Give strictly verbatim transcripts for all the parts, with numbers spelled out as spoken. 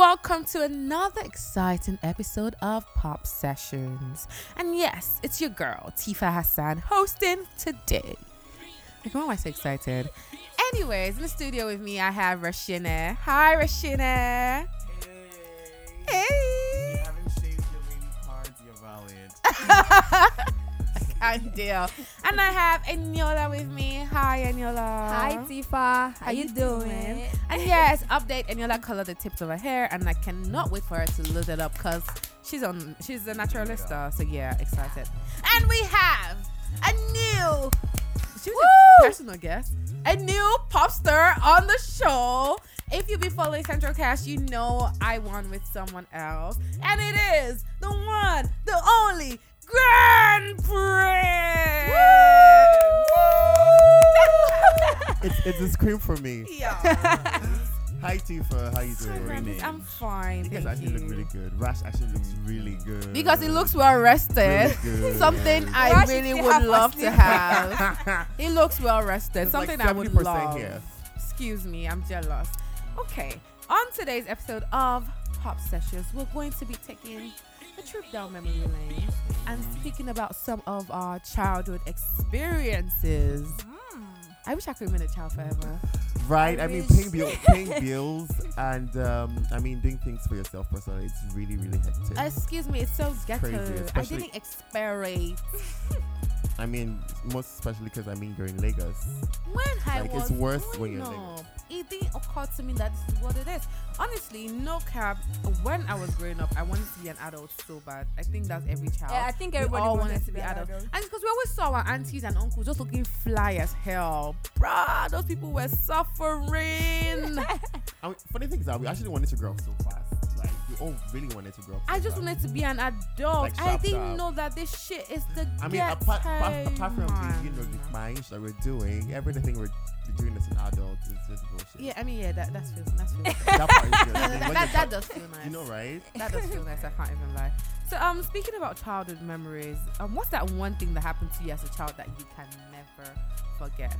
welcome to another exciting episode of Pop Sessions. And yes, it's your girl, Tifa Hassan, hosting today. Like, why am I so excited? Anyways, in the studio with me, I have Rashina. Hi, Rashina. Hey. Hey. You haven't shaved your lady cards, you're valid. I can't deal. And I have Eniola with me. Hi, Eniola. Hi, Tifa. How, How you you doing? doing? And yes, update. Eniola colored the tips of her hair, and I cannot wait for her to lose it up because she's on. She's a naturalista. So yeah, excited. And we have a new, she was a personal guest, a new pop star on the show. If you be following Central Cast, you know I won with someone else, and it is the one, the only Grand Prince. it's it's a scream for me. Yeah. Hi Tifa, how you Hi, doing? Grand Prince. I'm fine. You guys thank actually you. look really good. Rash actually looks really good. Because it looks well rested. Really good. Something I Rash really is would half love to asleep. have. It looks well rested. It's like Something I would seventy percent love. here. Excuse me, I'm jealous. Okay, on today's episode of Pop Sessions, we're going to be taking a trip down memory lane and speaking about some of our childhood experiences. I wish I could remain a child forever. Right, I I, mean wish. paying, bill, paying bills and um, I mean doing things for yourself personally. It's really really hectic. Excuse me, it's so ghetto. crazy, I especially- didn't experience. I mean most especially because I mean you're in Lagos. When I Like, was it's worse when growing you're up, Lagos. it didn't occur to me that this is what it is. Honestly, no cap. When I was growing up, I wanted to be an adult so bad. I think that's every child. Yeah, I think We everybody all wanted wanted to be an adult. And it's because we always saw our aunties and uncles just looking fly as hell. Bruh, those people were suffering. I mean, funny thing is that we actually wanted to grow up so fast. Like we all really wanted to grow up. So I just fast. wanted to be an adult. Like I sharp, didn't sharp. know that this shit is the I mean, ghetto, apart, apart, apart from the, you know, man. the minds that we're doing, everything we're doing as an adult is just bullshit. Yeah, I mean, yeah, that that's feels that's feels. that part is good. I mean, when that, you're that ch- does feel nice. You know, right? That does feel nice. I can't even lie. So, um, speaking about childhood memories, um, what's that one thing that happened to you as a child that you can never forget?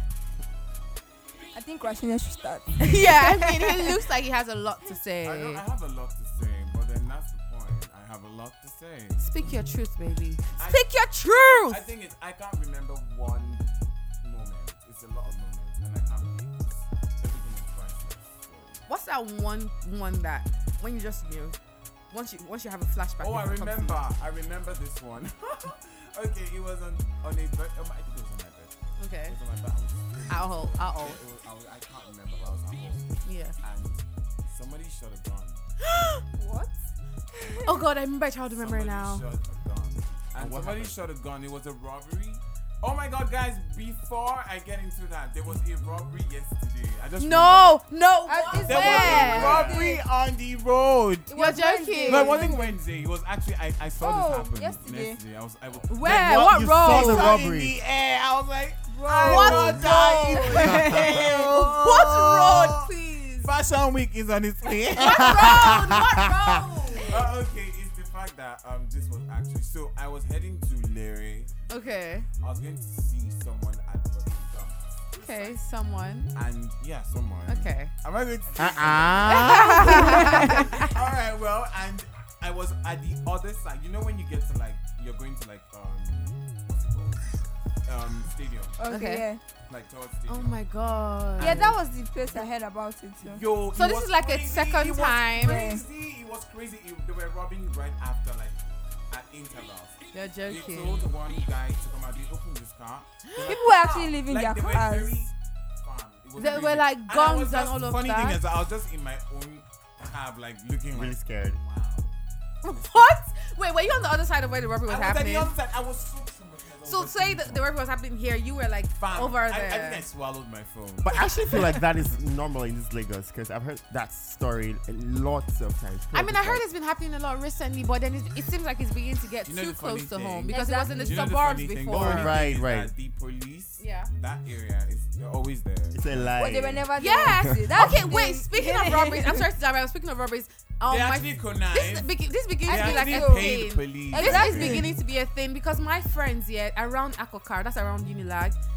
I think Rashina should start. Yeah, I mean, he looks like he has a lot to say. I, know, I have a lot to say, but then that's the point. I have a lot to say. Speak your truth, baby. I- Speak your truth. I think it's, I can't remember one moment. It's a lot of moments, and I can't pick. Everything is priceless. So. What's that one one that when you just you know, once you once you have a flashback? Oh, I it comes to remember. you? I remember this one. Okay, it was on, on a bed. Um, I think it was on my bed. Okay. It was on my bed. I was, At home. At yeah, home. it was, I, was, I can't remember, but I was at home. Yeah. And somebody shot a gun. What? Oh God, I remember. I tried to remember Somebody now. shot a gun. And what somebody happened? shot a gun. It was a robbery. Oh my God, guys! Before I get into that, there was a robbery yesterday. I just No, no. Uh, what? it's There Where? was a robbery on the road. It You're was joking. Wednesday. No, it wasn't Wednesday. It was actually I, I saw Oh, this happen yesterday. I was I was Where? what? What You road? saw the Saw robbery. in the air. I was like, What I'm not dying. What road, please? Fashion Week is on its way. What road? What road? Uh, okay, it's the fact that um this was actually so I was heading to Lere. Okay. I was going to see someone at the dump. Okay. Someone. And yeah, someone. Okay. Am I going to? Uh-uh. All right. Well, and I was at the other side. You know when you get to like you're going to like um what's it called um stadium Okay, Okay. yeah. like towards stadium. Oh my God. Yeah, that was the place I heard about it. So. Yo, So it this was is like a crazy. second It was time. Crazy. It was crazy. It, they were robbing right after like at intervals. You're They joking. told the one guy to come out. They opened his car. They People were actually leaving like, their they were cars. very fun. It was There crazy. were, like, And I guns was and just- all of funny that. thing is, I was just in my own cab, like looking Really like, scared. wow. What? Wait, were you on the other side of where the robbery was I was at happening? the other side. I was so traumatized. I was So just say in that the the robbery was happening here, you were like Fam, over I, there. I think I swallowed my phone. But I actually feel like that is normal in this Lagos because I've heard that story lots of times. I mean, I heard it's been happening a lot recently, but then it, it seems like it's beginning to get You know too the funny close to thing? home because it was in the Do you know the suburbs funny thing? The before. funny thing Right, is right. that The police, Yeah. that area is they're always there. It's a lie. But they were never there. Yes. That's Okay, the wait. thing. Speaking of robberies, I'm sorry to interrupt. Speaking of robberies, um, they my, actually connive. this, begin, this begins They to be like actually a paid thing. police. This is Exactly. beginning to be a thing because my friends, yeah, around Akokar, that's around Unilag,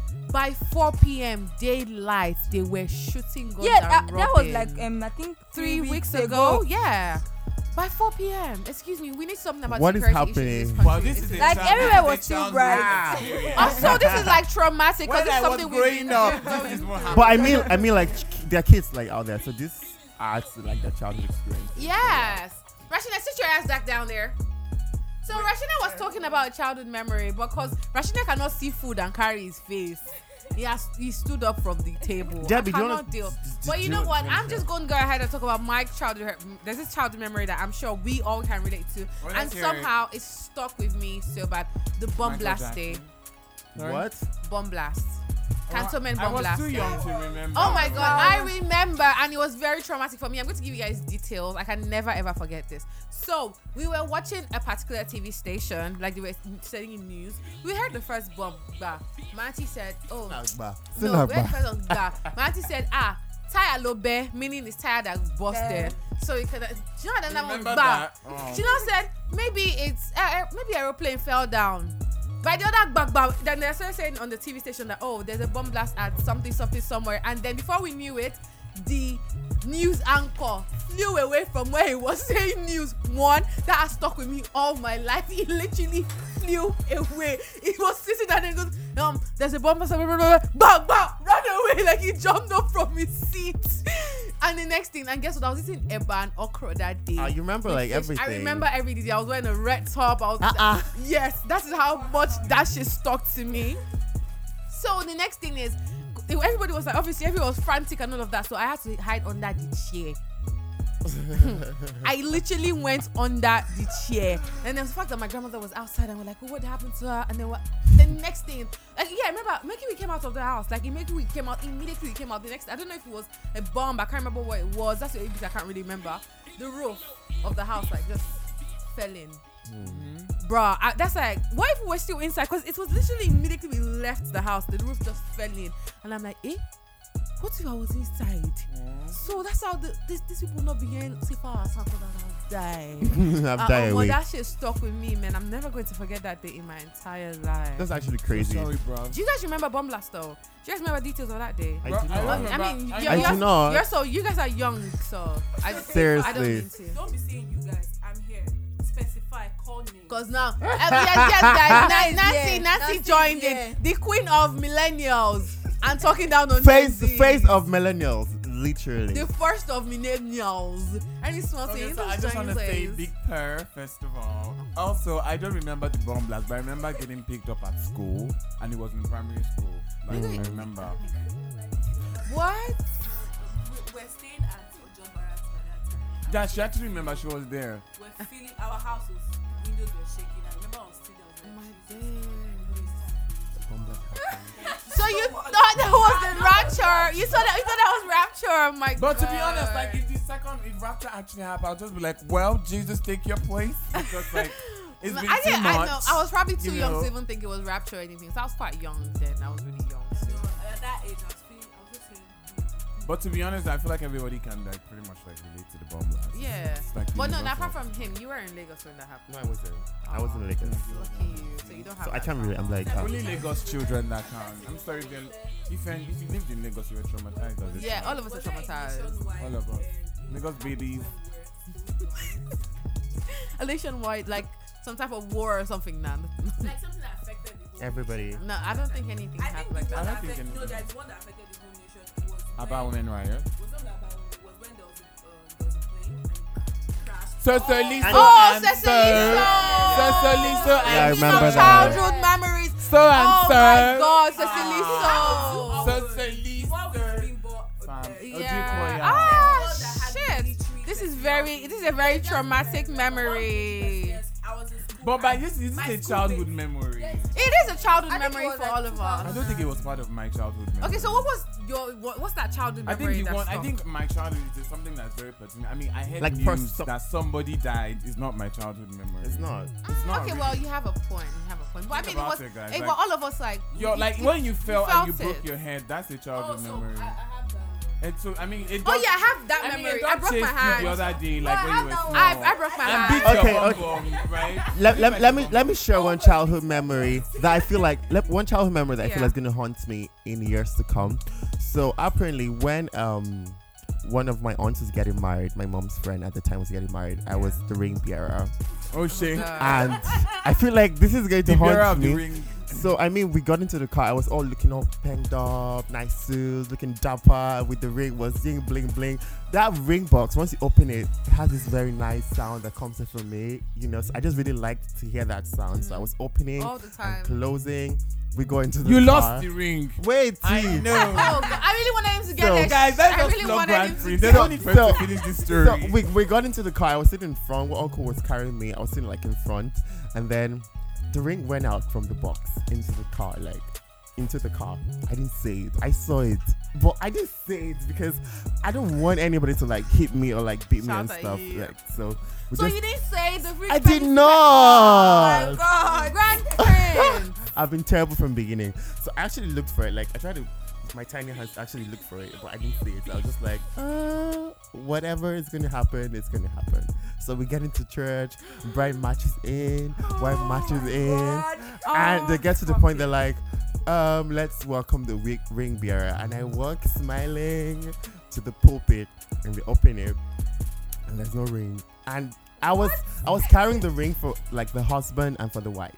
By four p.m. daylight, they were shooting guns Yeah, and uh, that was robbing. like um, I think three weeks ago. Yeah. By four p.m. Excuse me, we need something about What is security issues in happening? this country. Well, this is a Like, child- everywhere this was is a still childhood bright. experience. Also, this is like traumatic because When it's I was something we've growing been up, this is what happened. But I mean, I mean, like there are kids like out there, so this adds to like their childhood experience. Yes. Rashina, sit your ass back down there. So Rashina was talking about a childhood memory because Rashina cannot see food and carry his face. He has he stood up from the table. Debbie, I do you cannot wanna- deal. d- d- But do you you know wanna- what? do you wanna I'm just going to go ahead and talk about my childhood. There's this childhood memory that I'm sure we all can relate to, Well, and let's hear somehow it's stuck with me so bad. The bomb Michael blast Jackson. day. Sorry? What? Bomb blast. Cantonment I bomb was blast. too young to remember. Oh my god, I remember, and it was very traumatic for me. I'm going to give you guys details. I can never ever forget this. So we were watching a particular T V station, like they were selling in news. We heard the first bomb. Bah. My auntie said, "Oh, no, we heard the first one, bah." My auntie said, "Ah, tire lobe," meaning it's tire that busted. So you could, you know, that one, Remember bah. that? Oh. She now said maybe it's uh, uh, maybe aeroplane fell down. By the other back, back, then they started saying on the T V station that, oh, there's a bomb blast at something, something somewhere. And then before we knew it, the news anchor flew away from where he was saying news. One that has stuck with me all my life. He literally flew away. He was sitting there and he goes, um, there's a bomb blast, blah, blah, blah, blah, blah, ran away like he jumped up from his seat. And the next thing, and guess what? I was eating eba and okra that day. Ah, you remember with like fish. everything. I remember every detail. I was wearing a red top. I was Uh-uh. yes, that is how much that shit stuck to me. So the next thing is, everybody was like, obviously everyone was frantic and all of that. So I had to hide under the chair. I literally went under the chair, and then the fact that my grandmother was outside, and we're like, oh, what happened to her? And then what? The next thing, like, yeah, I remember Mickey came out of the house. Like, immediately we came out. Immediately we came out. The next, I don't know if it was a bomb. I can't remember what it was. That's the only bit I can't really remember. The roof of the house like just fell in. Mm-hmm. Bruh, I, that's like, what if we were still inside? Because it was literally immediately we left the house, the roof just fell in, and I'm like, eh? What if I was inside? Mm. So that's how the, this, these people not be hearing see far as I've died. I've uh, died um, away. that shit stuck with me, man. I'm never going to forget that day in my entire life. That's actually crazy. Sorry, bro. Do you guys remember Bomb Blast though? Do you guys remember details of that day? I Bro, do I not. remember- I mean, I you're, I you're, do not. you're so you guys are young, so I, I don't Seriously. mean to. Don't be saying you guys. I'm here. Specify. Call names. Cause now, uh, yes, yes, guys. Na- Nice, Nancy, yeah. Nancy Nancy, joined yeah. in, the queen of millennials, and talking down on Face, Gen Z. face of millennials, literally. the first of millennials. Any small Okay, things? so I just want to say big purr, first of all. Also, I don't remember the bomb blast, but I remember getting picked up at school, and it was in primary school. Like, Mm. I remember. What? We- We're staying at John Barrett's by that time. Yeah, she actually remember she was there. We're feeling our house was windows were shaking. I remember on studio. Oh my So you thought that was the rapture? You saw that? You thought that was rapture? Oh my god. But to be honest, like if the second, if rapture actually happened, I'll just be like, well, Jesus, take your place. Because like, it's No, been I too didn't. much. I know. I was probably too you young know. to even think it was rapture or anything. So I was quite young then. I was really young. So So. at that age, I was feeling. I was just feeling. But to be honest, I feel like everybody can like pretty much like relate to the bomb blast. Yeah. It's like But no, universal. apart from him, you were in Lagos when that happened. No, I wasn't. I wasn't in Lagos. Lucky you. So you don't have. So I that can't really. I'm like, trauma. um, Only Lagos children that can. I'm sorry, girl. If, you- if you lived in Lagos, you were traumatized as a Yeah, child. all of us are Was there a traumatized. nationwide, All of us. um, Lagos babies. A nationwide, like some type of war or something. Now. Like something that affected the whole everybody. nation. No, I don't think anything I think happened the like one I that. don't that think affected, no, anything. there's one that affected the whole nation. It was About when, women riot. was not about women. It was when there was a, uh, there was a plane and it crashed. Cecily Oh, and Cecily so. Cecily so Yeah, I and remember so. that. Childhood memories. So and Oh so. my God, Cecily Ah. so. Cecily The one with so. Bimbo, uh, Fam. uh, Yeah. Ojukoya. Ah, that had shit. military This is festival. very. This is a very traumatic memory. Yes, I was in school. But by this, this My is a school childhood days. memory. Yes. It is a childhood I think it memory was for like all of I us. don't think it was part of my childhood memory. Okay, so what was your what, what's that childhood I memory? think the that one. I stuck? think my childhood is something that's very pertinent. I mean, I heard Like news first some- that somebody died is not my childhood memory. It's not. It's not. Okay, really. well, you have a point. You have a point. But I Think mean, it about was. it, guys, It like- was all of us like. You're you- like you- when you fell and you felt broke it. your head. That's a Oh, childhood so memory. I, I have that. And so I mean, it. Oh does- yeah, I have that I mean, memory. it I don't broke my chase you hand. the other day, like I when have you were that small. one. I I broke my And beat hand. Okay, your okay. bum bum, right? let, let, let me let me share one childhood memory that I feel like let, one childhood memory that I feel Yeah. is gonna haunt me in years to come. So apparently, when um one of my aunts was getting married, my mom's friend at the time was getting married, I was the ring bearer, Oh shit. God. and I feel like this is going to The bearer haunt of the me. ring. So I mean, we got into the car. I was all looking all penned up, nice suits, looking dapper with the ring. Was seeing bling bling. That ring box, once you open it, it has this very nice sound that comes in from me. You know, so I just really liked to hear that sound. So I was opening All the time. and closing. We go into the You car. lost the ring. Wait, I see. know. Oh, God. I really wanted him to get So- that. Guys, that's I just really slow wanted Grand him to Prix. get They don't need for So- us to finish this story. So we, we got into the car. I was sitting in front. What uncle was carrying me. I was sitting like in front, and then the ring went out from the box into the car, like into the car. I didn't say it. I saw it, but I didn't say it because I don't want anybody to like hit me or like beat me Shout and at stuff. you. Like so. We So just, you didn't say the ring. I did Oh not. my God, grandparents. I've been terrible from the beginning. So I actually looked for it. Like I tried to, my tiny hands actually looked for it, but I didn't see it. So I was just like, uh, whatever is gonna happen, it's gonna happen. So we get into church. Bride matches in, wife matches in, and they get to the point. They're like, um, let's welcome the wi- ring bearer. And I walk smiling to the pulpit, and we open it, and there's no ring. And I was I was carrying the ring for like the husband and for the wife.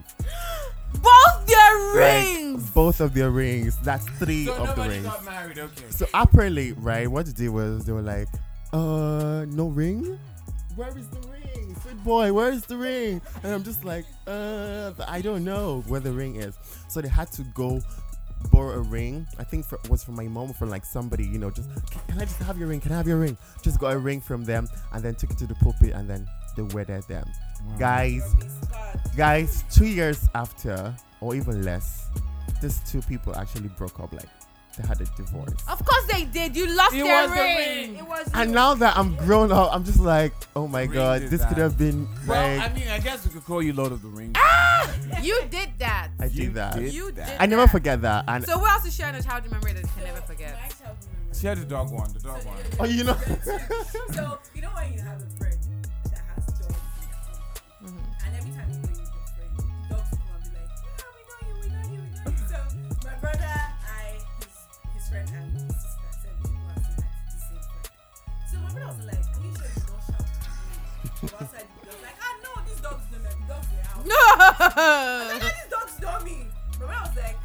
Both their Like, rings. both of their rings. That's three So of the nobody rings. got married, okay. So apparently, right, what they did was they were like, uh, no ring? Where is the ring? Sweet boy, where is the ring? And I'm just like, uh, I don't know where the ring is. So they had to go borrow a ring. I think for, it was from my mom or from like somebody, you know, just, can, can I just have your ring? Can I have your ring? Just got a ring from them and then took it to the pulpit and then they wedded them. Guys, guys, two years after, or even less, these two people actually broke up. Like, they had a divorce. Of course they did. You lost It their was the ring. ring. It was And you. now that I'm grown up, I'm just like, oh my Ring god, this could design. have been Well, like, I mean, I guess we could call you Lord of the Rings. You did that. I You did that. did You that. did I never that. forget that. And So what else is sharing a childhood memory that you can never forget? My childhood memory. She had the dog one, the dog one. oh, you know, So you know when you have a friend that has dogs in their compound, Mhm. and every time you go with your friend, the dogs will come and be like, yeah, we know you, we know you, we know you. So my brother, I, his his friend, and his sister said we go and say hi to the same friend. So my brother was like, are you sure you don't shout at me? Go outside the dog. Like, ah no, these dogs know me. The dogs were out. No. I was like, ah, these dogs know me. My brother was like,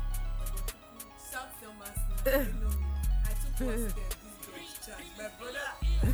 shout so much, they know me. I took one step, these dogs charged. My brother.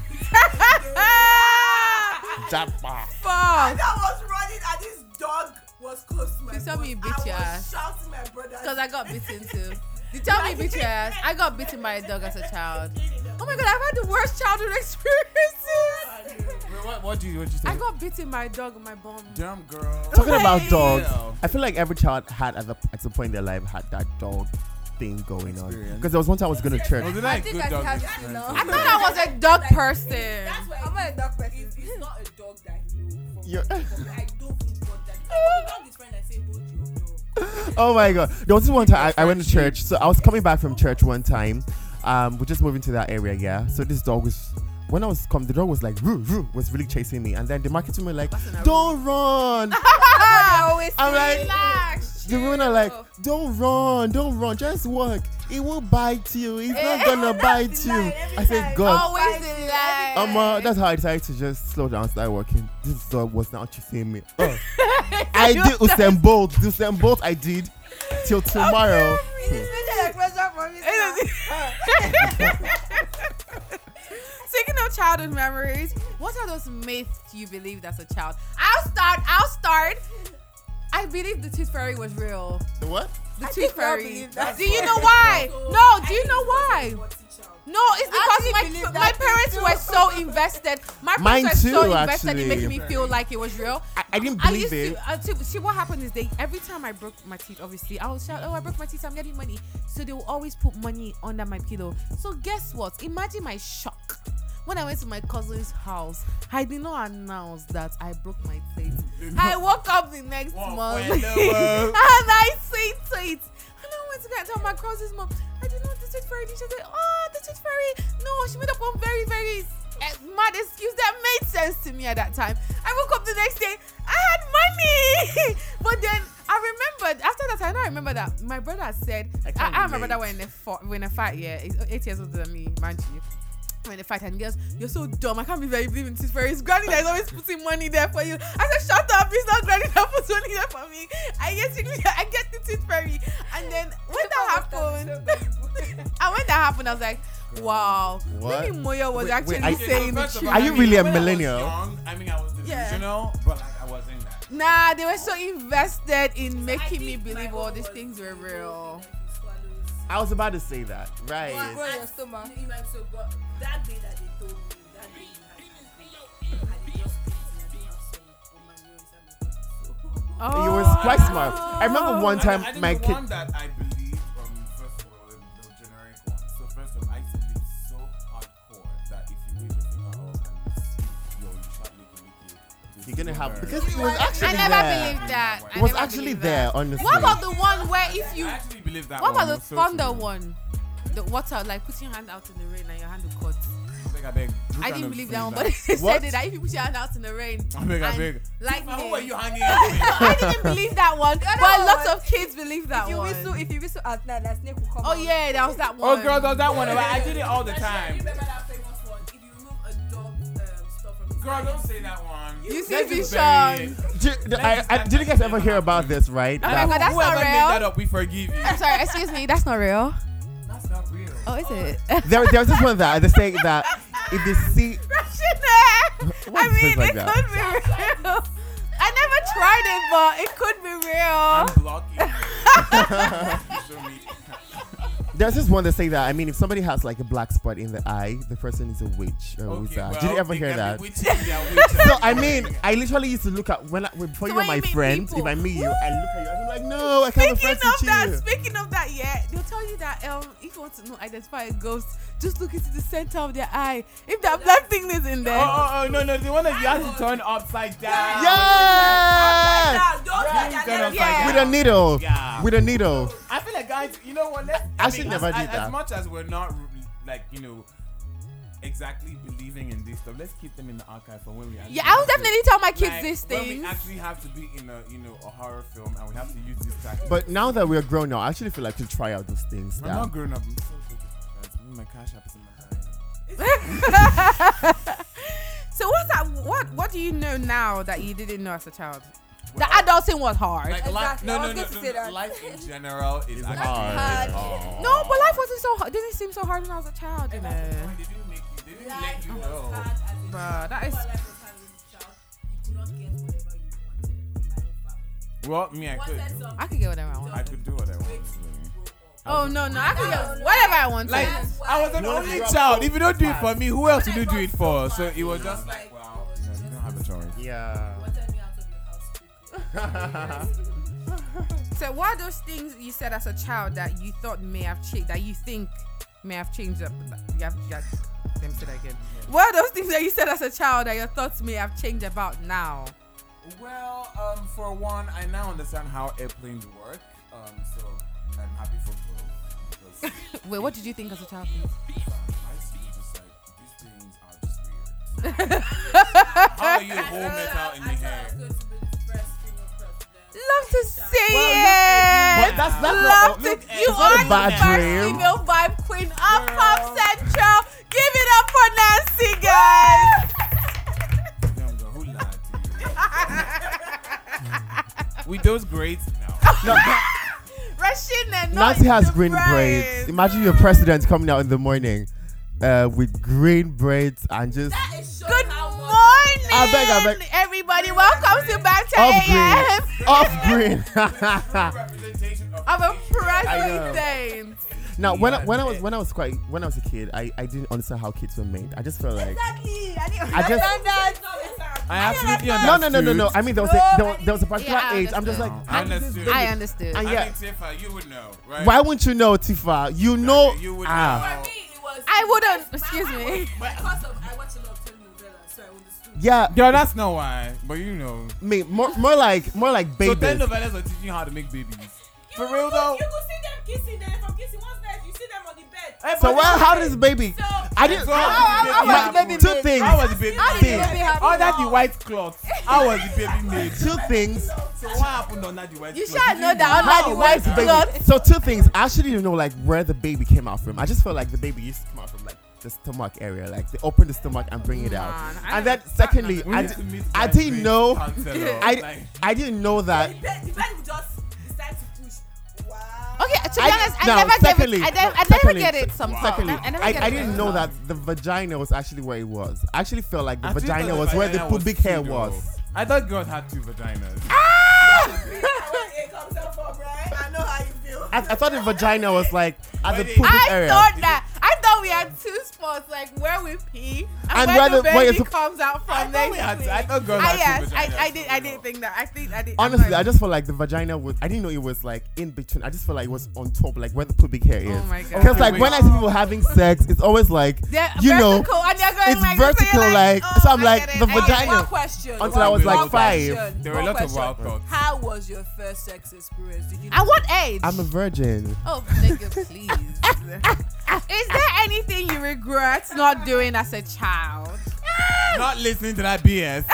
Japa. Fuck. I was running and this dog was close to my Please tell me you butt. beat your I was ass. shouting my brother. Because I got bitten too. You tell me you beat your ass. I got bitten by a dog as a child. Oh my god, I've had the worst childhood experiences. Wait, what, what do you, what do you say? I got bitten by a dog in my bum. Damn girl. Talking about Hey. dogs, Yeah. I feel like every child had at, the, at some point in their life had that dog thing going on. Experience. Because there was one time I was going to church. Was it I like think good I dog have experience? enough. I thought I was a dog person. That's why I'm not a dog person. It's, it's not a dog that I know. From You're- from- I don't think want that. My dog is friend. I say hold your dog. Oh my god. There was this one time I, I went to church. So I was coming back from church one time. Um, we're just moving to that area, yeah. So this dog was when I was come, the dog was like roo, roo, was really chasing me. And then the marketing were like, don't run. I always I'm like- relax. The women are like, don't run, don't run, just walk. It won't bite you. It's not gonna bite you. I said, God. always relax. Um, uh, that's how I decided to just slow down, start walking. This dog was not chasing me. Oh. I did Usain Bolt. Usain Bolt I did till tomorrow. Speaking of childhood memories, what are those myths you believed as a child? I'll start. I'll start. I believe the tooth fairy was real. The what? The I tooth think we all fairy. believe that. Do you know why? No. Do you know why? No, it's actually because believe my, my that parents too. were so invested. My parents Mine were so too, invested in actually. making me feel like it was real. I, I didn't I believe used it. to, uh, to see what happened is they every time I broke my teeth, obviously I was shout, oh I broke my teeth, I'm getting money. So they will always put money under my pillow. So guess what? Imagine my shock when I went to my cousin's house. I did not announce that I broke my teeth. I woke up the next Wow, month well, and no, uh. I see teeth. And I went to go and tell my cousin's mom, I did not this tooth fairy. She said, oh, the tooth fairy. No, she made up one very, very uh, mad excuse that made sense to me at that time. I woke up the next day. I had money. But then I remembered, after that, I now remember that my brother said, I I, can't I remember relate. that when in a, fought, when a fight, yeah, he's eight years older than me, mind you. When they fight and girls, you're so dumb. I can't believe that you believe in tooth fairies. Granny that is always putting money there for you. I said, shut up. It's not Granny that puts money there for me. I get I get the tooth fairy. And then when that happened, and when that happened, I was like, wow. What? Maybe Moyo was Wait, actually wait, I- saying the First of truth. all, Are you I mean, really a when I was millennial? young, I mean, I was Yeah. delusional, but like I wasn't that. Nah, they were so invested in I making think me my believe all own these was things were the real. if he swallows- I was about to say that. Right. Grow your And stomach. you might so, but that day that they told me, that day you had I did just think I didn't have some on my nose and my body. So You was quite smart. I remember one I- time I, think my the kid. one that I believe, um, first of all, the generic one. So first of all, I used to believe so hardcore that if you wave your finger up and you see your shot licky licky, You're gonna have very- because it was actually I never there. believed that. I It was never actually believed there, that. honestly. What about the one where if you I actually believe that. What one. about It the was so thunder true. one? The water, like putting your hand out in the rain and your hand will cut. I beg, I beg. Who I kind didn't of believe thing that one, is but they What? said it that if you put your hand out in the rain, I beg, I and beg. lightning. Who are you hanging out with? I didn't believe that one, but other lots one, of kids believe that If you one. whistle, if you whistle at night, that snake will come Oh out. yeah, that was that one. Oh, girl, that was that one. I did it all the Actually, time. You remember that famous one? If you remove a dog um, stuff from his Girl, eye, don't say that one. You see Let's just vision. bury it. Did, I, I, did you guys ever hear about this? Right? Oh my That- God, that's Whoever not made real. that up, we forgive you. I'm sorry, excuse me, that's not real. That's not real. Oh, is it? there, there was this one that they say that if they see. Rashida! What I is this mean, like it that? could be real. I never tried it, but it could be real. I'm blocking you. Show me. There's this one that say that I mean if somebody has like a black spot in the eye, the person is a witch or a Okay, wizard. well, Did you ever they hear can that? be witches, they are witches. So I mean, I literally used to look at when I, before So you were when my you meet friend. people- If I meet you, I look at you, I'm like, no, I can't be Speaking friends of with that, you. speaking of that, yeah, they'll tell you that um, if you want to know identify a ghost, just look into the center of their eye. If that black thing is in Oh, there, oh, oh, no, no, the one that you have to turn upside down. Yeah, Now, don't Yeah, get turn that. upside Yeah. with a needle, Yeah. with a needle. I feel like, guys, you know what? Let's, I should never as, do as, that. As much as we're not, like, you know, exactly believing in this stuff, let's keep them in the archive for when we actually yeah, I will have to- definitely tell my kids like, these when things. we actually have to be in a, you know, a horror film and we have to use this tactic. But now that we're grown now, I actually feel like to try out those things. I'm Now. not grown up. I'm so good at that. My cash app is in my bag. So what's that? What What do you know now that you didn't know as a child? Well, The adulting was hard. Like life, Exactly, no, I no, was no, going to no, say no, that. life in general is It's actually hard. hard. Oh. No, but life wasn't so hard. Didn't seem so hard when I was a child, you And know. that's the point, they didn't make you, they didn't let Life you was know. hard as a Bruh, child. that is- Before life was hard as a child, you could not get whatever you wanted in my own family. Well, me, I Wanted could. something, I could get whatever I want. I could do what I want. wait really. to grow up. Oh no, no, I could No, get no. whatever I want. Like, That's why- I was an You wanna only drop child. so If you don't do it fast. for me, who else will When you I do it got for? so So fast, it was it just was like, like, well, it was you know, you just don't have a choice. Yeah. Wanted me out of your house quickly. So what are those things you said as a child that you thought may have changed, that you think may have changed up? You have, you have, let me say that again. What are those things that you said as a child that your thoughts may have changed about now? Well, um, for one, I now understand how airplanes work. Um, so I'm happy for both. Because Wait, what did you think as a child? um, I see just like these things are just weird. How are you whole metal in the I thought I hair? was going to be the first female president. Love to see Well, it. look at you. That's- that's Love not- to. look at- You it's not a are the bad first dream. female vibe queen of Girl. Pop Central. Give it up for Nancy, guys. Young girl, who lied to you? With those grades, no. Rashida, not Nancy has the green braids. Imagine your president coming out in the morning uh, with green braids and just That is showing Good how much- morning, I beg, I beg. everybody. Welcome to Back to off A M green. Off green. Representation of of a know. president. Now, when I, when I was when I was quite when I was a kid, I, I didn't understand how kids were made. I just felt like Exactly. I didn't I just- understand that. I absolutely no understood. no no no no. I mean there was a, there, was- there was a particular Yeah, I age. I'm just like understood. I how did this understood. baby- I understood. And I yeah, think Tifa, you would know, right? why wouldn't you know, Tifa? You know. You would Ah. know. For me, it was. I wouldn't. my- Excuse I me. was- Because of I watch a lot of telenovelas, so I understood. Yeah, Girl, that's not why, but you know. me more more like more like So ten babies. novellas are teaching you how to make babies. For You real could- though? You could see them kissing. Then from kissing, once night you see them on the bed. So well, how does the baby? So, I didn't. So how how was was the the baby baby Two made? things. How was the baby How did the made? baby happen? Under the white cloth. How was the baby made? Two things. So what happened under the white You cloth? shall Did know you that know? under the white The baby- cloth. So two things. I actually didn't know like where the baby came out from. I just felt like the baby used to come out from like the stomach area. Like they open the stomach and bring it out. Man, I And then don't- secondly, We I, need di- to meet I that didn't great know. counselor. I, Like, I didn't know that. The bed, the bed will just decide to push. Wow. Okay, to be I- honest, I now, never secondly- get it. I, never, I never secondly- get it sometimes. Secondly, I, never I, get I it didn't know that sometimes. the vagina was actually where it was. I actually felt like the I still vagina thought was where the vagina pubic was hair pseudo. was. I thought girls had two vaginas. It comes out from, right? I know how you feel. I, I thought the vagina was like at the Wait, pubic I area. thought that. I thought we had two spots, like where we pee and, And where, where the the- baby where it's- comes out from. I thought we had basically. two- I thought girls Ah, had two yes, I, vaginas. I did. I didn't think that. I think I did. Honestly, I I'm just felt like the vagina was. I didn't know it was like in between. I just felt like it was on top, like where the pubic hair is. Oh my God. Because like Wait. when I see people having sex, it's always like they're you know, vertical and they're going it's like this, so vertical, you're like- oh, so I'm I like, get it, the I get it. vagina- One question. Until one- I was like one five. question, There were a one lot of question. wild thoughts. How was your first sex experience? Did you? At what age? I'm a virgin. Oh, nigga, please. Is there anything you regret not doing as a child? Not listening to that B S.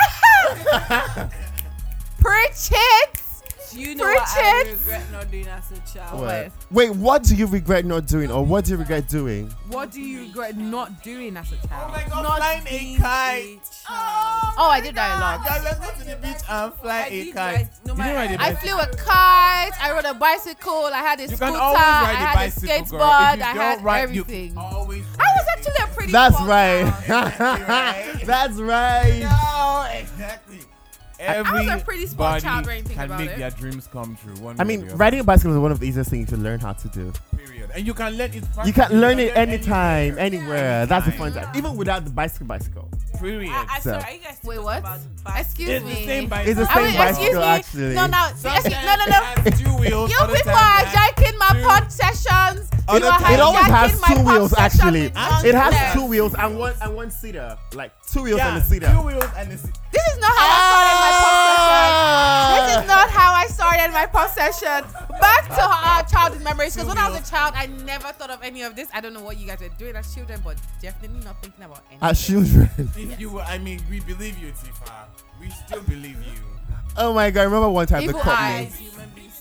Preach it. Do you know what Preach I it. regret not doing as a child? What? Wait, what do you regret not doing, or what do you regret doing? What do you regret not doing as a Oh child? my god, Not flying a being kite. a child. Oh, I did that a lot. Guys, let's go to the beach and fly I a did kite. ride- no You know matter- ride a I bicycle? flew a kite. I rode a bicycle. I had a You scooter. can always I ride a had a bicycle, girl. If skateboard. you I don't had ride, everything. You always I was actually a pretty. That's fun right. child. That's right. No, exactly. I was a pretty smart child when you think can about make it. their dreams come true. One I way mean, or the other. riding a bicycle is one of the easiest things you can learn how to do. Period. And you can learn it. You can learn it anytime, anytime, anywhere. That's the fun Anytime. time. Even without the bicycle, bicycle. Period. I, I, So- sorry, are you guys still Wait, talking what? about bicycle? Excuse It's me. the same It's bicycle. the I same mean, bicycle, excuse me. actually. No, no, Sometimes excuse, no, no, no. it has two wheels. You other people times are it has jacking my two- pod sessions. Other You are times- It always hijacking has my two pod wheels, session actually. with Actually, It has nonsense. two wheels and one and one seater, like two wheels Yeah, and a seater. two wheels and a seat. This is not how I started my pod session. This is not how I started my pod session. Back to our childhood memories, because when I was a child, I never thought of any of this. I don't know what you guys were doing as children, but definitely not thinking about anything. As children. If you were, I mean, we believe you, Tifa. We still believe you. Oh my god! I remember one time Evil they caught eyes. me. Human beings.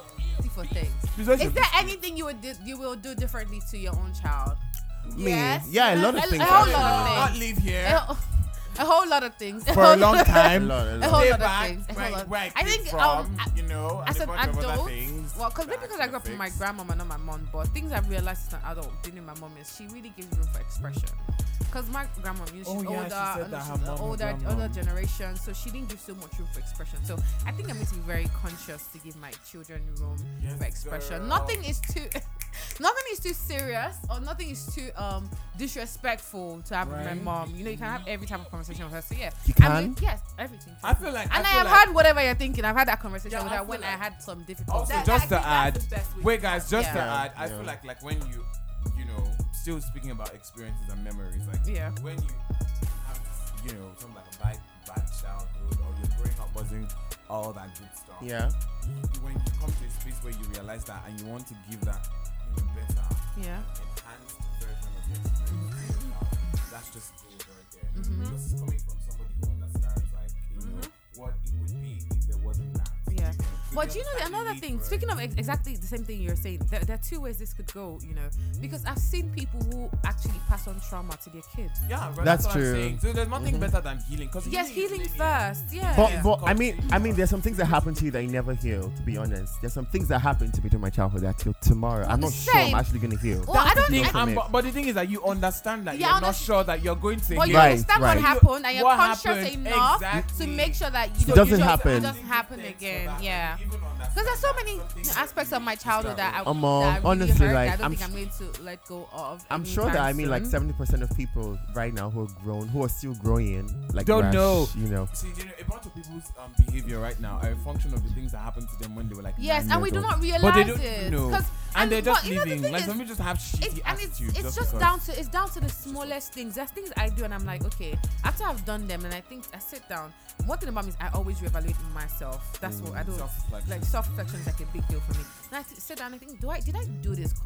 For things. Is Is there anything you would do, you will do differently to your own child? Me? Yes. Yeah, a lot of A- things. a whole actually. lot of Not things. live here A, whole- a whole lot of things. for a long A time. lot, a A lot. whole Stay lot of back, things. A whole where- lot. where I I came think from, um, you know, and as a an bunch of other adult, things well, because maybe that because I grew up can with my fix. grandmama, not my mom, but things I've realized as an adult dealing with my mom is she really gives room for expression. Because my grandma, you know, she's Oh, yeah, older, she said and that, she's her an mom, her older, grandma. older generation, so she didn't give so much room for expression. So I think I'm going to be very conscious to give my children room Yes, for expression. girl. Nothing is too, nothing is too serious, or nothing is too um disrespectful to have with my Right. mom. You know, you can have every type of conversation with her. So yeah, You I can? mean, yes, everything. I feel like. And I, feel have like had whatever you're thinking. I've had that conversation Yeah, with I her feel when I like- had some difficulty. Also, That- just I to think add, that's the best way wait, to guys, just to Yeah. add, I Yeah. feel like like when you, you know, still speaking about experiences and memories, like Yeah. when you have, you know, something like a bad, bad childhood, or you're growing up wasn't all that good stuff. Yeah. You- When you come to a space where you realize that and you want to give that even better, Yeah. enhanced version of your experience to your child, that's just gold right there. Mhm. Because it's coming from somebody who understands, like, you know, what it would be if there wasn't that. Yeah. So But there's you know, that another need thing, for it. speaking of ex- exactly the same thing you're saying, there, there are two ways this could go, you know, because I've seen people who actually pass on trauma to their kids. Yeah, right, That's that's, what true. I'm saying. So there's nothing Mhm. better than healing. Cause Yes, healing first. Yeah. But Yeah. but I mean I mean there's some things that happen to you that you never heal. To be honest, there's some things that happened to me during my childhood that till tomorrow I'm not sure Same. I'm actually gonna heal. Well, I don't Thing, think. from and, it. but, but the thing is that you understand that Yeah, you're I not understand. sure that you're going to But you heal. Right, understand right. what happened, and you're What conscious happened, enough exactly. to make sure that you So don't. Doesn't you don't- happen. It doesn't happen again. Yeah. Because there's so many aspects of my childhood that I, Um, that I really honestly, hurt like, that I don't I'm think sh- I'm going to let go of. I'm sure that anytime I mean like soon. seventy percent of people right now who are grown, who are still growing, like Don't rash, know. you know. See, you know, a bunch of people's um, behavior right now are a function of the things that happened to them when they were like Yes, nine and we years do old. not realize But they don't it. know. 'Cause- And they're just but you know, the living. thing Like is, some people just have shitty It's, and it's, attitude. it's just just because. down to it's down to the smallest things. There's things I do and I'm like, okay, after I've done them and I think I sit down. One thing about me is I always reevaluate myself. That's what I don't Self-reflection. like. Self reflection is like a big deal for me. And I th- sit down and I think, do I did I do this because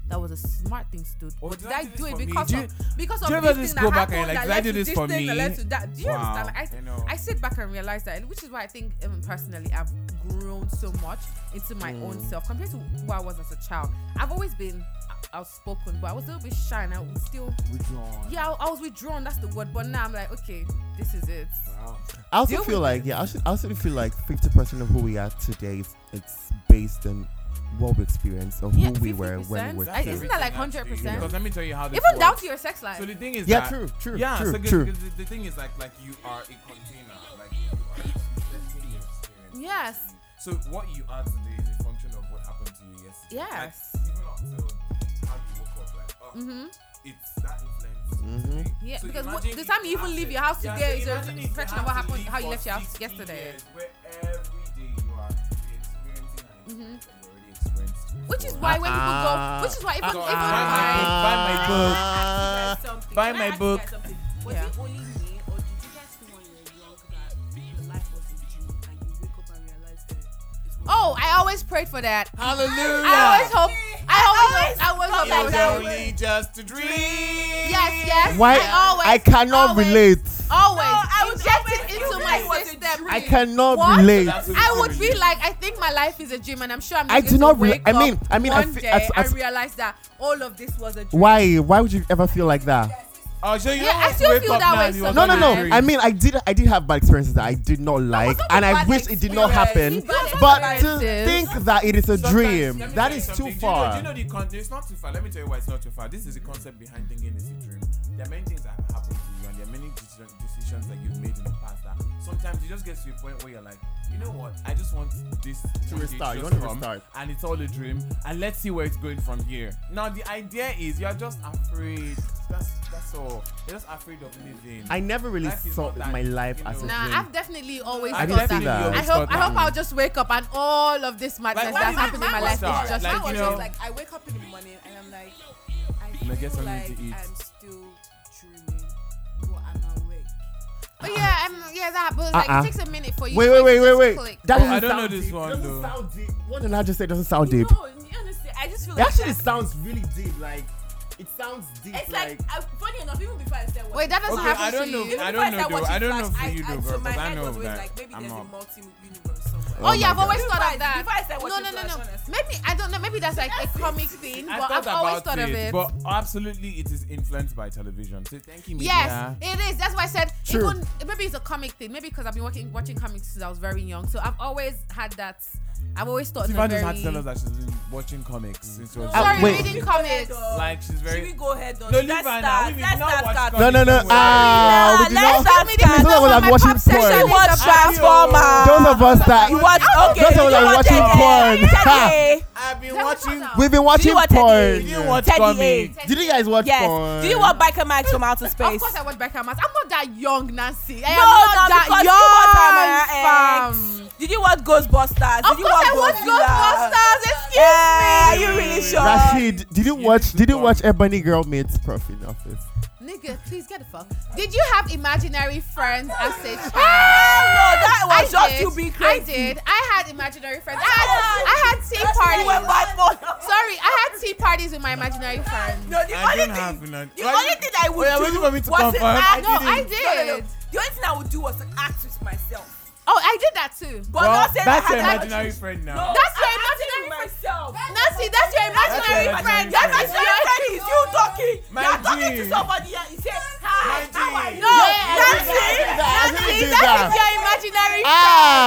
that was a smart thing to do. Oh, But did did I I do do this it for me? because Do you- of because of do you this ever thing just that go back and happened like, that did I led do to this this for thing that me? led to that? Do you Wow, understand? Like, I know. I, I sit back and realize that, which is why I think even personally I've grown so much into my Mm. own self compared to who I was as a child. I've always been outspoken, but I was a little bit shy and I was still Withdrawn. yeah, I, I was withdrawn. That's the word. But now I'm like, okay, this is it. Wow. I also Deal feel with like it. yeah, I, should, I also feel like fifty percent of who we are today is it's based on what we experienced or who Yeah, we were when we were I- isn't kids. that like everything, actually, one hundred percent? Because let me tell you how this Even down works. to your sex life. So the thing is Yeah, that true, true, yeah, true, so true. the, the, the thing is like like you are a container, like you are let's say your experience. Yes. So what you are today is a function of what happened to you yesterday. Yes. Like, even up till how you woke up, like oh, Mm-hmm. it's that influence. Mhm. today. Yeah, So because what, imagine the if time you even have leave to- your house yeah, today so is a imagine if you reflection of have what to happened, live how you for left your house sixty yesterday. years Where every day you are experiencing an Mhm. experience that you already experienced. Which is before. why when people go, Ah. which is why even So, even uh, why. Buy my book. Ask you guys something. Buy Can I my ask you book. guys something? Was Yeah. it only me, or did you guys feel when you were young that life was a dream and you wake up and realize that it's what Oh, I always prayed for that. Hallelujah. I always hope. I always, I always hope It that was was that. only just a dream. Yes, yes. Why I always. I cannot always, relate. Always. I was inject always it feel into like my it was a system. dream. I cannot What? relate. That's what I it's would be really. like, I think my life is a dream, and I'm sure I'm I just do going not to re- wake I mean- up I mean, I one fe- day as- as- and realize that all of this was a dream. Why? Why would you ever feel like that? Oh, so you Yeah, don't I still wake feel up that now way and you was No, no, only no. a dream. I mean, I did, I did have bad experiences that I did not like, not and a I bad wish it did not experience. happen. Bad But to experiences. think that it is a Sometimes- dream, let me that tell you is something. too Do you know- far. Do you know the con- it's not too far. Let me tell you why it's not too far. This is the concept behind thinking it's a dream. There are many things that have happened to you, and there are many decision- decisions that you've made in the past that sometimes you just get to a point where you're like, you know what? I just want this To one day restart. You just want to come, restart. and it's all a dream. And let's see where it's going from here. Now the idea is you're just afraid. That's that's all. You're just afraid of living. I never really Life is saw not that, my life you as a know. Nah, dream. I've definitely always I thought definitely that. always I hope, thought I hope that. I'll just wake up and all of this madness Why that's did- happened in my mine life was is start? just Like, Mine a was you dream. know- just like I wake up in the morning and I'm like, I Like, get feel something like to eat. I'm still dreaming, but I'm awake. But yeah, I'm, yeah, that. But like, Uh-uh. it takes a minute for you. Wait, to wait, wait, just wait, wait. click. That Oh, doesn't I don't know sound this deep. one, Doesn't though. sound deep. What did I just say? Doesn't sound deep. No, honestly, I just feel It like actually that- sounds really deep. Like it sounds deep. It's like, uh, funny enough, even before I said what. Wait, that doesn't Okay, happen I don't to know. you. Even I before don't know started though. watching I don't know Flash, for you I, though, I, girl, so my 'cause I head know was always that like, maybe I'm there's a not. multi-universe somewhere. Oh, yeah, I've my always God. thought of Before I- that. before I started No, watching no, no, Flash, no. honestly. Maybe I don't know. Maybe that's like a comic thing, I but thought I've always about thought it, of it. but absolutely it is influenced by television. So thank you, media. Yes, it is. That's why I said True. even maybe it's a comic thing. Maybe because I've been watching watching comics since I was very young, so I've always had that. I've always thought. in a Tifa just had very, to tell us that she's been watching comics since she was Uh, Sorry, wait. reading comics. like she's Should we very. go ahead on? No, leave Let's her now. start. We Let's did not start watch cartoon. No, no, no. Cartoon. Ah, we Yeah, did let's not. start Give me the Those of us song, that my watching pop section porn. is You watch about- Transformers. Those of us that You watch, okay, Those of did us you that watch watching Teddy? porn. Teddy? I've been Tell me watching. what's up. we've been watching watch Teddy? porn. You didn't watch Teddy comics. A. Did you guys watch Yes. porn? Do you watch Biker Mike from Outer Space? Of course, I watch Beckham. I'm not that young, Nancy. I No, am not no, that because you young, watch Amara X. fam. Did you watch Ghostbusters? Of Did you course, I watch watch Godzilla? Ghostbusters. Excuse Yeah, me. you really sure? Rashid, did you You watch? need to Did you watch. watch Ebony Girl Meets Profit Office? Nigga, please get the fuck. Did you have imaginary friends as a child? Hell no, that was I just did. you being I crazy. did. I had imaginary friends. I had, I had tea That's why you went parties. bipolar. Sorry, I had tea parties with my imaginary friends. No, the I only didn't thing, have none. the Why only you- thing I would Oh, yeah, do waiting for me to was confirm. act. No, I No, no, no. did. The only thing I would do was to act with myself. Oh, I did that too. But Well, not saying that's I your had imaginary that- friend now. No, That's your I'm acting imaginary with myself. Nancy, that's your imaginary your friend. imaginary That That's is your friend is you talking. My You're talking G. to somebody and you say, hi, My how are G. you? No, Yeah, Nancy, I did that. I Nancy, did that that. is your imaginary friend.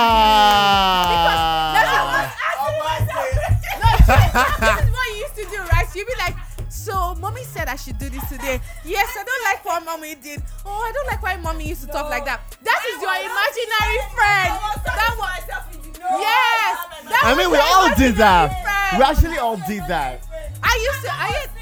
Ah. This is what you used to do, right? You'd be like, so mommy said I should do this today. Yes, I don't like what mommy did. Oh, I don't like why mommy used to talk like that. That is your imaginary friend. That was yes. That I was mean, we your all did that. imaginary friend. We actually all did that. I used to. I used,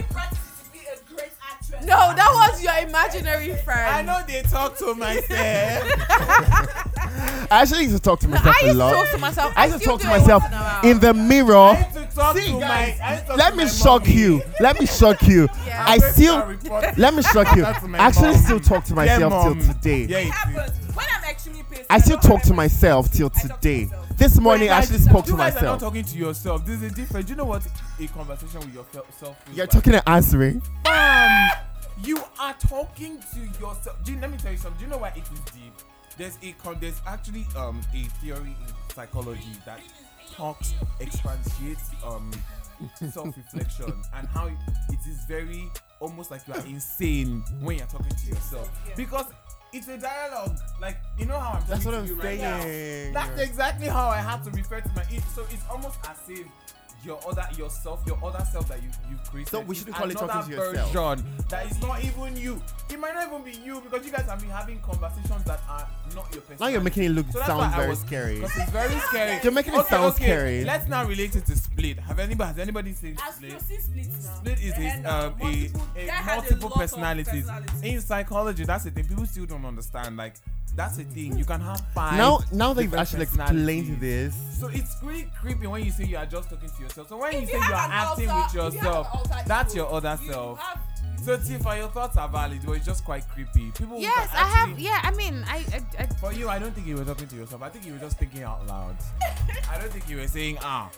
I no, that was your imaginary friend. I know they talk to myself. I actually used to talk to myself I a used to lot. talk to myself. I used to still talk to do it myself once in a while. in the mirror. I used to talk See, to guys, my. I used to talk let to me my shock mommy. you. Let me shock you. Yeah. I I'm going to still. report- Let me shock you. That's my I actually mom. still talk to myself Yeah, till mom. today. Yeah, it is. happens when I'm extremely pissed. I still don't talk to have my- myself till I talk to today. myself. this morning I actually spoke to You guys are not myself. talking to yourself. This is different. Do you know what a conversation with yourself feels You're like? talking and answering. Um, you are talking to yourself. Do you, let me tell you something. Do you know why it is deep? There's a con- there's actually um a theory in psychology that talks expatiates um self-reflection and how it is very almost like you are insane when you're talking to yourself because it's a dialogue. Like, you know how I'm talking That's what to I'm you right saying. now. That's exactly how I have to refer to my it. So it's almost as if your other yourself, your other self that you you created. So we is shouldn't call it talking another to yourself. version that is not even you. It might not even be you because you guys have been having conversations that are not your personality. Now you're making it look So that's sound why I very was- scary. Because it's very scary. You're making it okay, sound okay. scary. Let's now relate it to Split. Have anybody has anybody seen As Split? you see Split now. Split is The a, end um, of a, multiple- a guy had a multiple lot of personalities. personalities. In psychology, that's the thing. People still don't understand. Like, that's the thing. You can have five. Now, now that you've different actually explained personalities. this, So it's really creepy when you say you are just talking to yourself. So when If you you say have you are an acting alter- with if you have yourself, an alter that's ego, your other you self. have- So Tifa, your thoughts are valid, but it's just quite creepy. People who Yes, can I have. actually- Yeah, I mean, I, I, I For you, I don't think you were talking to yourself. I think you were just thinking out loud. I don't think you were saying ah.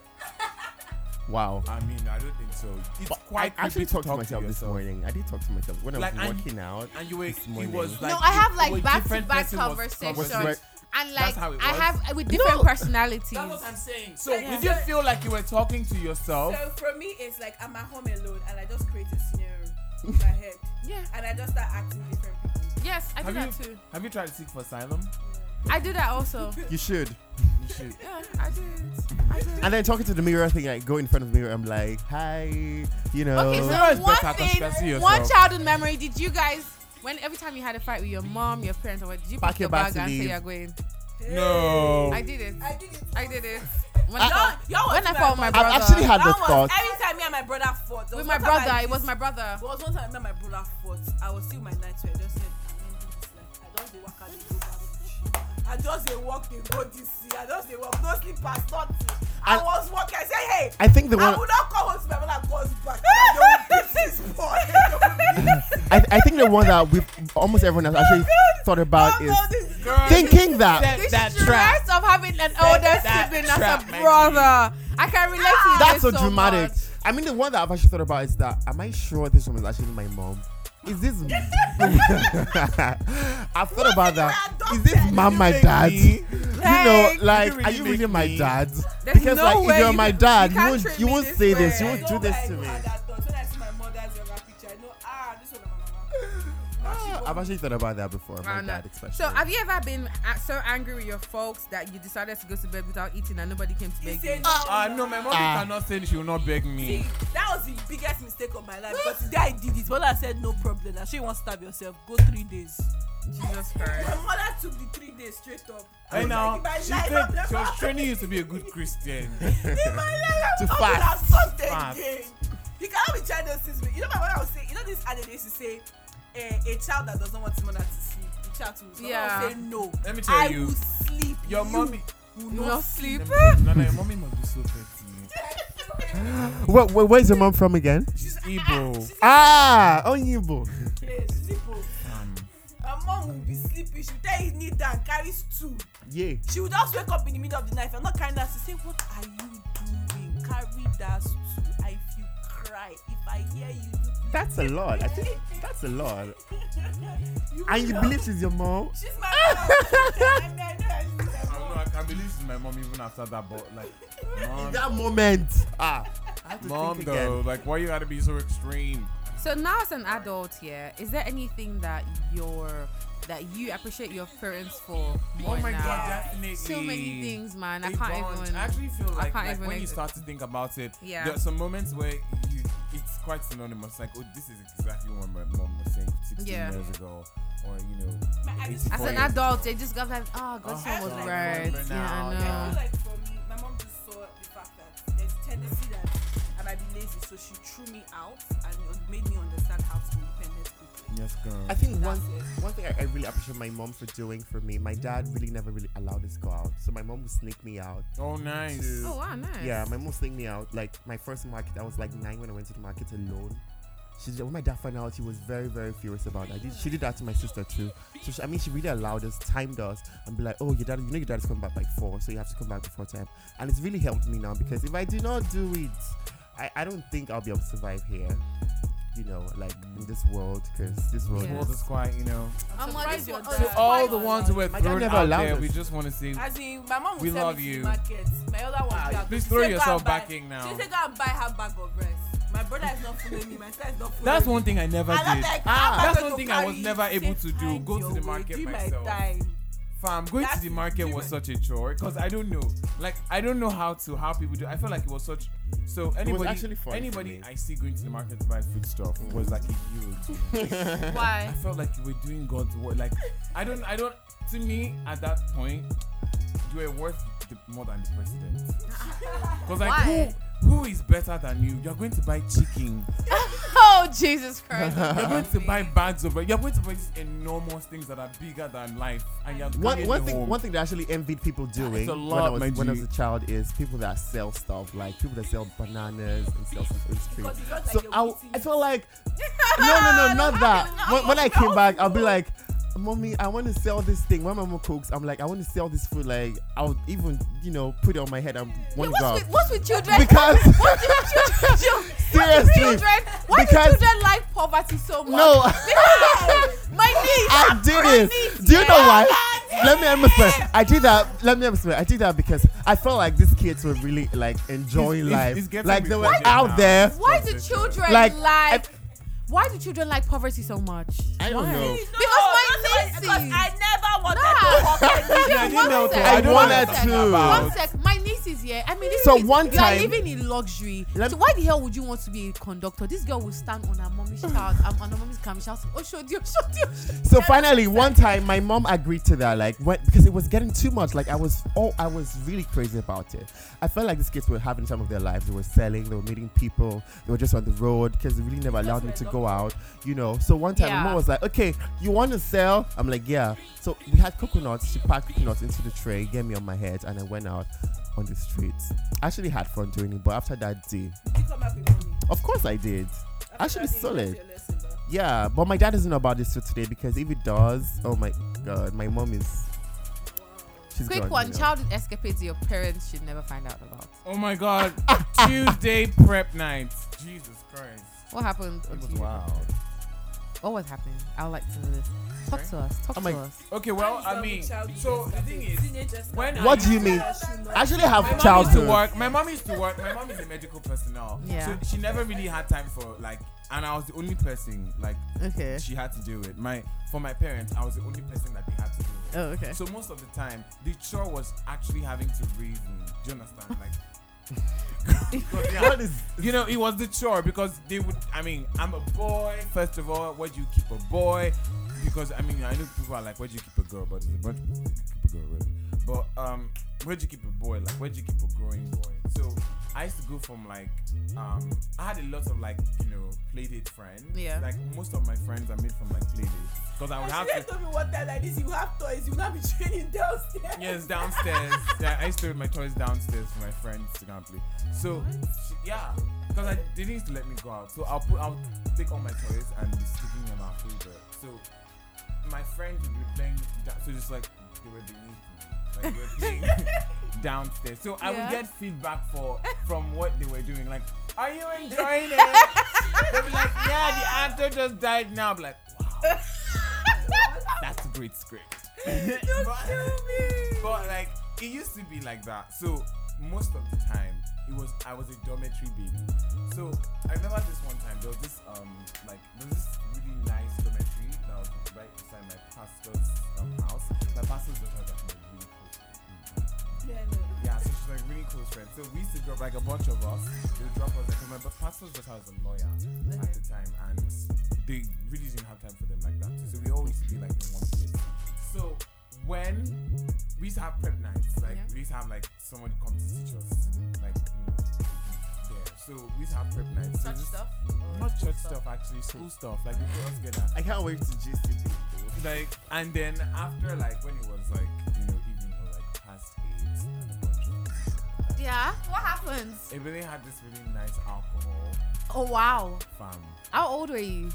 wow. I mean, I don't think so. It's But quite I actually creepy talked to to talk myself this yourself. morning. I did talk to myself when Like, I was and- working out. And you were, This it morning. was like no, I have you- like a back to different back person was conversations, conversing. and That's like how it I was? have with different No. personalities. That's what I'm saying. So Yeah. did you feel like you were talking to yourself? So for me, it's like I'm at home alone and I just create a scenario in my head Yeah. and I just start acting different people. Yes, I do Have that you too. have you tried to seek for asylum? I do that also. You should. You should. Yeah, I do. I do. And then talking to the mirror thing, I go in front of the mirror. I'm like, hi, you know. Okay, Mirror is so one better 'cause you can see thing, yourself. one childhood memory. Did you guys, when every time you had a fight with your mom, your parents, or what, did you Pack pack your your bags bag to and say leave. you're going? No. I did it. I did it. I did it. When I- I, fought, Y'all was when I my fought with my mom. brother. I've actually had the That was thought. every time me and my brother fought. There with was my one time brother. I It was did- my brother. There was one time me and my brother fought. I was still my night sweat. I just said, "Amen, this is like, I don't dey walk out, dey go back. I just dey walk, dey go this sea. I just dey walk, no slippers, nothing. I, I- was walking. I said, hey, I think the I one. would not come home to my brother goes back. They will beat this boy. They will beat I, I think the one that we almost everyone has actually thought about is all this. Girl, thinking that. Set The that stress trap. of having an older that sibling as trap, a my brother. I can relate to That's this so so dramatic. much. I mean, the one that I've actually thought about is that, am I sure this woman is actually my mom? Is this? I've thought about that. Is this mom my make dad? me? You know, Like, like, you really are you really make my me? dad? There's Because no like, if way you're you my can- dad, you you can't won't, treat you me won't this say this. way. You I won't know do this why to you me. had that thought. When I see my mother's younger picture, I know, ah, this one, mama. Ah, I've actually thought about that before. My I know. dad, especially. So, have you ever been uh, so angry with your folks that you decided to go to bed without eating and nobody came to He beg said, you? no, Ah, no, my mom Ah. cannot say she will not beg See, me. that was the biggest mistake of my life because the day I did it, mother said no problem. Now she wants to stab yourself. Go three days. Jesus Christ. My mother took the three days straight up. I I was know. like, in my She life, said I've she was never- training you to be a good Christian. in my life, To I'm not fast. gonna assault Fast. again. You cannot be trying to assist me. You know my mother would say, you know this other day she say, eh, a child that doesn't want his mother to sleep, the child to Yeah. yeah. say no. Let me tell I you, will sleep. your you mommy. will You not not sleep. sleep. Let me- No, no, your mommy must be so petty. Where, where, where's your mom from again? She's Igbo. Ah, Onyibo. Yes, simple. Um, My mom will be sleeping. She will tell you kneel down, carry stool. Yeah. She would just wake up in the middle of the night. If I'm not carrying that, she say, what are you doing? Carry that stool. I feel cry. If I hear you do That's a lot. I think that's a lot. you And you know. believe she's your mom? She's my mom. I mean, I know that she's my I don't mom. know. I can't believe she's my mom even after that. But like, mom, In that moment. Ah. I have to mom think though. again. Like, why you gotta be so extreme? So now as an adult, yeah, is there anything that you're that you appreciate your parents for more Oh my now? god, definitely. So many things, man. I They can't bond. even. I actually feel I like, can't like even when you ex- start to think about it, Yeah. there are some moments where you it's quite synonymous. Like, oh, this is exactly what my mom was saying sixteen Yeah. years ago, or you know, My- I just- As eighty-four an years adult, ago. they just got like, oh, God, Oh, son was I right. remember Yeah, now, I I know. feel like for me, my mom just saw the fact that there's a tendency that I might be lazy, so she threw me out and it made me understand how to be independent quickly. Yes, girl. I think That's one it. one thing I, I really appreciate my mom for doing for me. My dad really never really allowed us to go out, so my mom would sneak me out. Oh, nice. to- Oh, wow, nice. Yeah, my mom would sneak me out. Like my first market, I was like nine when I went to the market alone. She did, when my dad found out, he was very, very furious about that. Did- She did that to my sister too. So she, I mean, she really allowed us, timed us, and be like, "Oh, your dad, you know, your dad is coming back by four, so you have to come back before time." And it's really helped me now because if I do not do it, I, I don't think I'll be able to survive here. You know, like in this world, because this world. Yeah. The world is quite, you know. I'm surprised always your one- dad- To That's all quite the a ones lot. who were My dad thrown never out allowed there, us. we just want to say As in, my mom will We send love me to you. the market. My other one, Ah, will please she throw say, "Go yourself and buy-" back in now. She said, "Go and buy her bag of rice." My brother is not following me. My sister is not following that's me. one thing I never And I'm did. like, Ah. how am I That's going one to thing I was carry never able six to do, times go to your the weight? market Do my myself. time. Fam, going That's to the market was different. such a chore because I don't know. Like I don't know how to how people do. I felt like it was such. So anybody, actually fun for anybody me. I see going to the market to buy food stuff was like a hero to me. I Why? felt like you were doing God's work. Like I don't, I don't. To me, at that point, you were worth the, more than the president. Because like Why? who, who is better than you? You're going to buy chicken. Oh, Jesus Christ. You're going to buy bags of. You're going to buy these enormous things that are bigger than life, and you're One, carrying one it thing home. one thing that I actually envied people doing a when, lot, I was, my when I was G. a child is people that sell stuff, like people that sell bananas and sell stuff on the street. Because it's just So like a I, witty- I felt like, no, no, no, not that. When, when I came back, I'll be like, "Mommy, I want to sell this thing." When my mom cooks, I'm like, "I want to sell this food." Like, I'll even, you know, put it on my head. I want to go. What's with, what's with children? Because What's with children? seriously, Children? Why because- do children like poverty so much? no, Because my niece. I did my it. niece, Do you yeah. know why? Let me explain. I did that. Let me explain. I did that because I felt like these kids were really like enjoying It's- life. it's getting like me they were budget out now. there. Why do That's for sure. children Like, like? Why do children like poverty so much? I don't Why? know. Please, no, Because my that's why- nieces- because I never wanted Nah. to hawk Yeah, anything. I didn't one know sec, to- I one wanted sec, to. One sec, my niece is here. I mean, this So is, one you time- are living in luxury. Let- So why the hell would you want to be a conductor? This girl will stand on her mommy's child, um, on her mommy's car, and shout, "Oh, show you, show you." So finally, one time, my mom agreed to that, like, when, because it was getting too much. Like, I was, oh, I was really crazy about it. I felt like these kids were having time of their lives. They were selling, they were meeting people, they were just on the road because they really never allowed them to go out, you know. So one time, Yeah. my mom was like, "Okay, you want to sell?" I'm like, "Yeah." So we had coconuts. She packed coconuts into the tray, gave me on my head, and I went out on the streets. I actually had fun doing it, but after that day, You come back with money. of course I did. After Actually that, you solid. learnt your lesson, though. Yeah, but my dad doesn't know about this till today because if it does, oh my god, my mom is. She's Quick gone, one, you know. childhood escapades your parents should never find out about. Oh my God! Tuesday prep night. Jesus Christ! What happened? on It was Tuesday? wild. What was happening? I would like to know this. Talk to us. Talk Oh to my- us. Okay, well, Hands I down mean, with childhood so the escapades. thing is, Teenagers when now. What do you mean? Should not- I actually have my mom used to childhood. work. My mom used to work. My mom is a medical personnel. Yeah. So she never really had time for like, and I was the only person like Okay. she had to deal with. My for my parents, I was the only person that they had to deal with. Oh, okay. So most of the time, the chore was actually having to raise me. Do you understand? Like, What is? you know, it was the chore because they would. I mean, I'm a boy. First of all, where do you keep a boy? Because I mean, I know people are like, where do you keep a girl? But there's a bunch of people that keep a girl, really. But um, where do you keep a boy? Like, where do you keep a growing boy? So I used to go from like, um, I had a lot of like, you know, playdate friends. Yeah. Like most of my friends are made from like playdates because I would have She to. just told me one time like this, you have toys, you will not be training downstairs. Yes, downstairs. Yeah, I used to leave my toys downstairs for my friends to go and play. So, she, yeah, because I they didn't used to let me go out. So I'll put, I'll take all my toys and be sticking them out freezer. So my friends would be playing, da- so just like they were beneath me, like they were playing downstairs. So I Yeah. would get feedback for from what they were doing. Like, are you enjoying it? They'd be like, yeah, the actor just died now. I'm like, wow, that's a great script. but, but like it used to be like that. So most of the time it was I was a dormitory baby. So I remember this one time there was this um like there was this really nice dormitory that was right beside my pastor's um, house. My pastor's daughter was actually really close friend. Yeah, no. Yeah, so she's like really close friend. So we used to drop like a bunch of us. They would drop us like my pastor's daughter was a lawyer at the time, and they really didn't have time for them like that. So we always used to be like in one place. So when we used to have prep nights, like Yeah. we used to have like someone come to teach us, like you know, there. So we used to have prep nights. So Such just- stuff. Not church stuff, actually, school stuff. Like we put us together. I can't wait to G C people. Like, and then after like when it was like you know evening or like past eight and a bunch of Yeah. What happens? It really had this really nice alcohol. Oh wow. Fam. How old were you?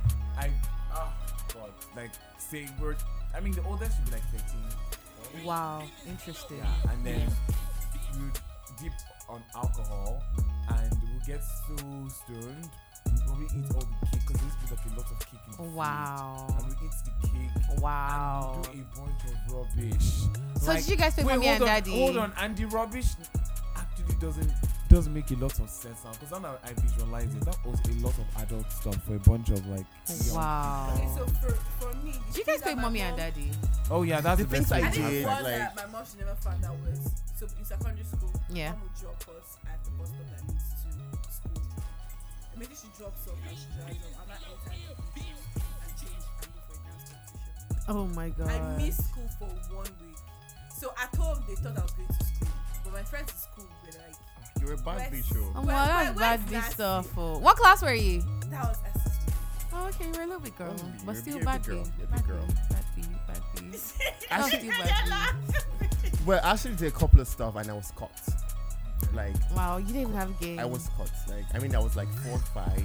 I oh god, like say we're. I mean, the oldest should be like thirteen. Wow. Interesting. Yeah, and then we would dip on alcohol, and we'll get so stoned when we eat all the cake, because there used to be like a lot of cake in the fridge. Wow. And we eat the cake. Wow. And we do a bunch of rubbish. So Like, did you guys play wait, mommy hold and on, daddy? Hold on, and the rubbish actually doesn't doesn't make a lot of sense now, because now I visualize it. That was a lot of adult stuff for a bunch of like. young Wow. Okay, so for, for me, the Did you thing guys play that my mommy and mom- daddy? Oh yeah, that's The the, best things I thing. I think did, one like- that my mom should never found out was, so in secondary school, Yeah. my mom would drop us at the bus stop that leads to school. Immediately she drops off and she drives off, and I enter the competition and change and go for a dance competition. Oh my god. I missed school for one week. So at home they thought I was going to school, but my friends in school were like, You're a bad Where's- bitch. Oh Oh. wow, Where- that's where- bad where's bitch Nasty? stuff. Oh. What class were you? that was S S B. Oh, okay, you're a little bit girl, Oh, but you're- still you're a bad big girl. bee. You're a Bad big girl. bee, bad bee, bad bee. Oh, Actually, still bad bee. well, I actually did a couple of stuff and I was caught. Like, Wow, you didn't even have game. I was caught. Like, I mean, I was like four, five.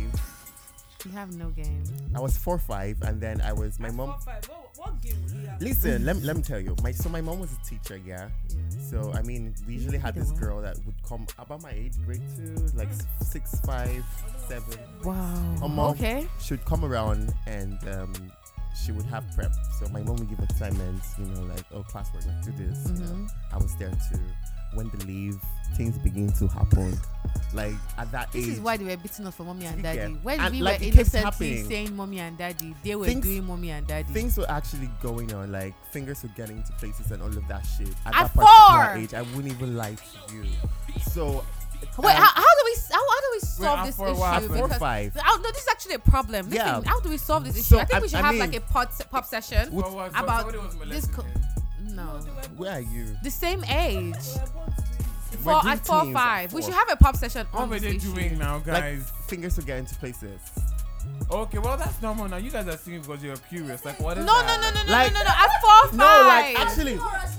You have no game. I was four, five, and then I was my At mom. four, five, what, what game would he have? Listen, let me let me tell you. My so my mom was a teacher, yeah. Yeah. So I mean, we usually had this Either way. girl that would come about my age, grade two, like s- six, five, seven. Wow. Um, mom. Okay. She would come around and um, she would have prep. So my mom would give assignments, you know, like, oh, classwork, like do this. You know. Mhm. I was there too. When they leave, things begin to happen. Like at that This age. is why they were beating us for mommy and Yeah. daddy. When And, we like, were it kept innocently happening. saying mommy and daddy, they were Things- doing mommy and daddy. Things were actually going on, like fingers were getting into places and all of that shit. At, At that particular four! age, I wouldn't even lie to you. So, Wait, um, how, how do we how, how do we solve at this four, what issue? at happened? four, Because five. Oh, no, this is actually a problem. Listen, Yeah. how do we solve this issue? So, I think I- we should I have mean- like a pop, pop session. What was- about somebody was this molested co- then? No, they were Where are you? the same age. They were both doing this. We're Four, doing at four teens five. at We four. should have a pop session What on were this they issue. doing now, Like guys? fingers were getting into places. Okay, well that's normal now. You guys are singing because you're curious. Like what is No, no, that? no, no, no, Like- no, no, no. At four No, five. like actually.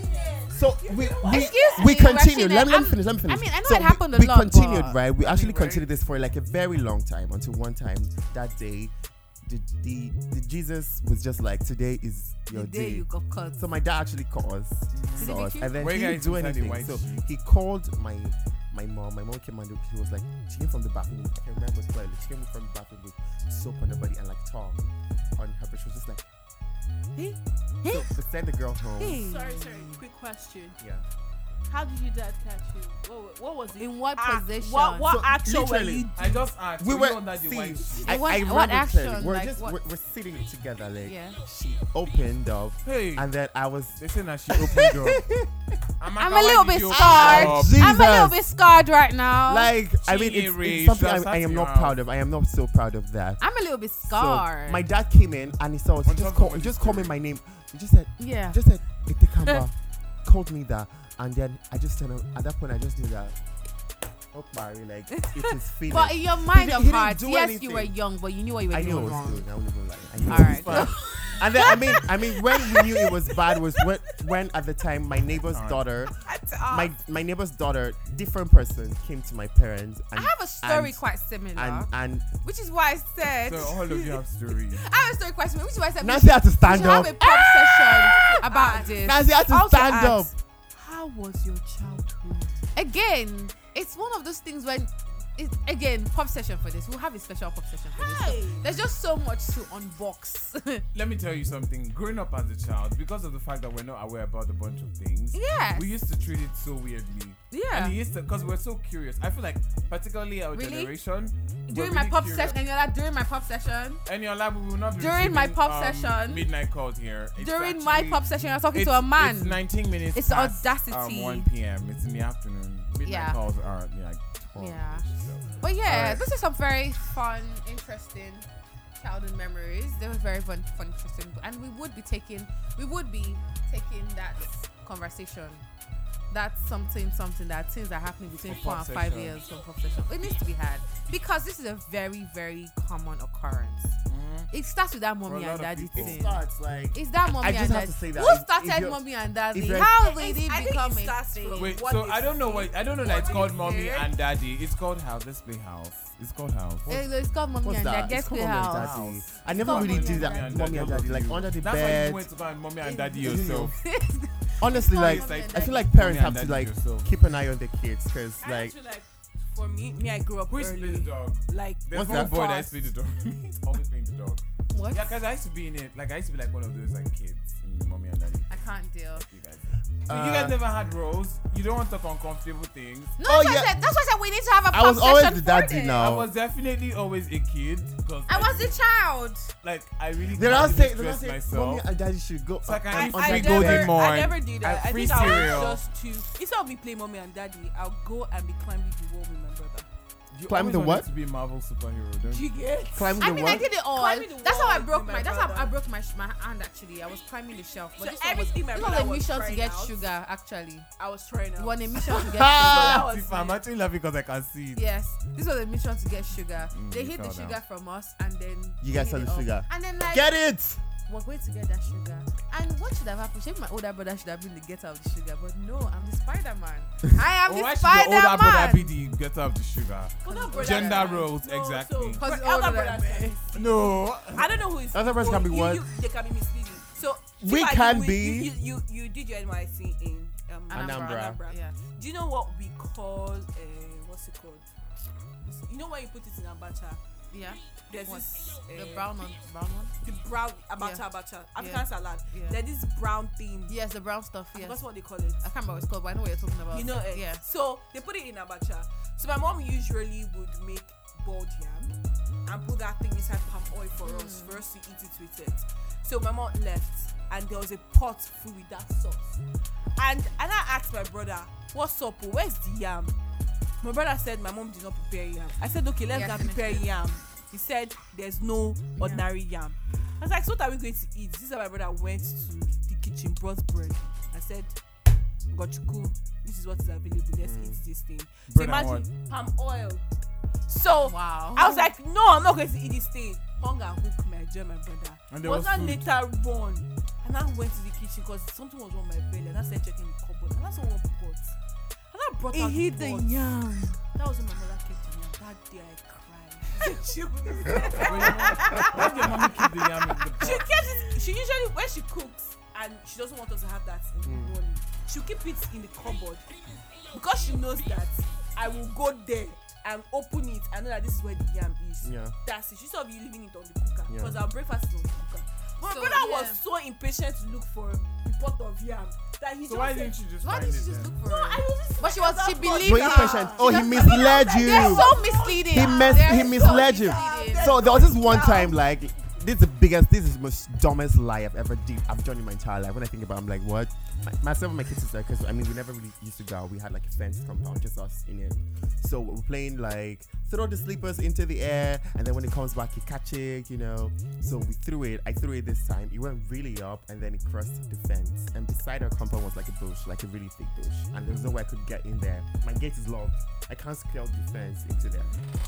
So we we, Excuse we me, continued. Rashida, Let me, let me I'm- finish. Let me finish. I mean, I know so it happened a we, lot, We continued, but- right? We actually Right. continued this for like a very long time until one time that day, the the, the Jesus was just like, today is your The day day. you got caught. So my dad actually called us, Did he saw beat us, you? and then Were he you didn't guys do inside the anything. white So sheet? he called my my mom. My mom came and she was like, she came from the bathroom. I can remember clearly. She came from the bathroom with soap on her body and like tongue on her. But she was just like, Hey, so hey, they sent the girl home. hey. Sorry, sorry. Quick question. Yeah. How did your dad catch you? What, what was it? In what Act- position? What, what So, action were literally, you? I just asked. We were were you under the see, white sheet? I, What- I what remember action? clearly. We're Like, just what- we're, we're sitting together like Yeah. she opened up Hey, and then I was they say that she opened up. I'm a little bit scarred. Oh, I'm a little Jesus. bit scarred right now. like I mean it's, Cheery, it's something just I, I am ask not your proud house. of. I am not so proud of that. I'm a little bit So scarred. my dad came in and he saw us. He On just top called of he the just called me story. my name. He just said yeah. he just said Itekamba called me that and then I just said at that point I just knew that oh Barry like it is feeling. But in your mind didn't- of he didn't heart, do yes, anything. you were young, but you knew what you were I knew doing it was wrong. doing. I won't even lie. I knew All it was right. bad. And then I mean, I mean, when we knew it was bad was when, when at the time my neighbor's Alright. daughter, Ah. my my neighbor's daughter, different person came to my parents. And, I have a story and- quite similar, and and which is why I said So all of you have stories. I have a story quite similar, which is why I said we Nancy should, had to we stand should have up. a pop session about this. Nancy had to Also stand up. ask, How was your childhood? Again, it's one of those things when, it, again, pop session for this. We'll have a special pop session for this. 'cause Hey. There's just so much to unbox. Let me tell you something. Growing up as a child, because of the fact that we're not aware about a bunch of things, Yes. we used to treat it so weirdly. Yeah. And we used to, because we're so curious. I feel like, particularly our Really? generation, we're During my really pop curious. session, and you're like, during my pop session, And your lab, we will not be During my receiving, pop um, session. midnight calls here. It's during my actually- pop session, you're talking it's, to a man. It's nineteen minutes. It's past, audacity. Um, one p.m. It's in the afternoon. Midnight Yeah. calls are yeah, like twelve. Yeah. So. But yeah, Alright. this is some very fun, interesting childhood memories. They were very fun, fun, interesting, and we would be taking, we would be taking that conversation. That's something, something that things are happening between For four pop and five session. years from pop session. It needs to be had because this is a very, very common occurrence. Mhm. It starts with that For a mommy lot and of daddy people. It thing. starts like. It's that mommy I just and have daddy. to say that Who if- if started you're- mommy and daddy? if you're- How It's- did it I think become it a starts thing? from- Wait, What so they I don't know what say. I don't know that it's What called they mommy say. and daddy. It's called house. Let's play house. It's called house. Eh, It's called mommy What's and that? daddy. It's Let's called play mommy and house. daddy. House. I never called really mommy do and that. daddy. Mommy and daddy, like under the That's why you bed. went to find mommy and It's- daddy you know. yourself. Honestly, called like mommy and I feel daddy. like parents Mommy have and to daddy like yourself. keep an eye on their kids because I like feel like for me, me I grew up Who is playing the early. dog? Like There's What's one that? boy that used to play the dog. He's always playing the dog. What? Yeah, cause I used to be in it. Like I used to be like one of those like kids in the mommy and daddy. I can't deal. You guys. So you Uh, guys never had roles. You don't want to talk uncomfortable things. No, Oh, that's, why yeah. I said, that's why I said we need to have a I was pop always session the for daddy this. now. I was definitely always a kid. Cause I like, was the child. like I really they're not can't saying they're not stress saying mommy myself. and daddy should go So I can on- eat on I, free the golden never, bed. morn. I never did that. and I free think I cereal. was just too. Instead of me playing mommy and daddy, I'll go and be climbing the wall with my brother. You Climb always the wanted what? To be a Marvel superhero, don't Do you? you get? Climb I the mean, I what? did it all. Climbing the That's how I wall broke with my. my That's how I brother. broke my sh- my hand. Actually, I was climbing the shelf. But So this one was, everything my this was brother a was mission to trying get out. sugar. Actually, I was trying we out. won a mission to get sugar. That was See, I'm me. actually laughing because I can see it. Yes, this was a mission to get sugar. Mm, they you hid the fell sugar down. from us, and then You guys hid had it the up. sugar. And then like Get it! we're going to get that sugar. And what should have happened? Maybe my older brother should have been the getter of the sugar, but no, I'm the Spider Man. I am Oh, the why should Spider your older brother be Man. the get up the sugar? Older brother Gender can- roles, No, exactly. So, Because for older elder than brothers me. can be- No. I don't know who is. Elder brothers well, can be you- what? you- They can be misleading. So We Tifa, can you, be. You, you, you, you did your N Y C in um, Anambra. Yeah. Do you know what we call uh, what's it called? You know when you put it in abacha? Yeah. There's What? this The uh, brown one. Brown one. the brown abacha Yeah. abacha African Yeah. salad. Yeah. There's this brown thing. Yes, the brown stuff. I Yes. forgot what they call it. I can't remember what it's called, but I know what you're talking about. You know it. Yeah. So they put it in abacha. So my mom usually would make boiled yam and put that thing inside palm oil for us for us to eat it with it. So my mom left and there was a pot full with that sauce. And and I asked my brother, "What's up? oh? Where's the yam?" My brother said my mom did not prepare yam. I said, "Okay, let's Yeah, go and finish prepare it. yam." He said, "There's no ordinary yam." I was like, "So what are we going to eat?" This is how my brother went to the kitchen, brought bread. I said, "Gochuku, this is what is available. Let's eat this thing." So Bread and imagine palm oil. So Wow. I was like, "No, I'm not going to eat this thing." Hunger hooked my jaw, my brother. And there was was that food. later born? And I went to the kitchen because something was wrong with my belly. And I started checking the cupboard. And I saw one pot. And I brought out the pot. yam. That was when my mother kept the yam. That day I cried. she Why did your mommy keep the yam in the pot? she kept it. She usually when she cooks and she doesn't want us to have that in the morning, she'll keep it in the cupboard because she knows that I will go there and open it and know that this is where the yam is. Yeah. That's it. She saw me leaving it on the cooker Yeah. because our breakfast is on the cooker. My So, brother yeah. was so impatient to look for the pot of yam that he So just why said, didn't you just Why find did she it just then? look for "No, it? I was just But she was- she believed Were you her. patient? Oh, he misled you. They're so misleading. He mess They're he so misled you. misleading. So there was this one time, like, this is the biggest, this is the most dumbest lie I've ever did. I've done in my entire life. When I think about it, I'm like, what? My, myself and my kids sister, because I mean, we never really used to go out. We had like a fenced compound, just us in it. So we're playing like throw the sleepers into the air, and then when it comes back, you catch it, you know. So we threw it. I threw it this time. It went really up, and then it crossed the fence. And beside our compound was like a bush, like a really thick bush, and there was no way I could get in there. My gate is locked. I can't scale the fence into there.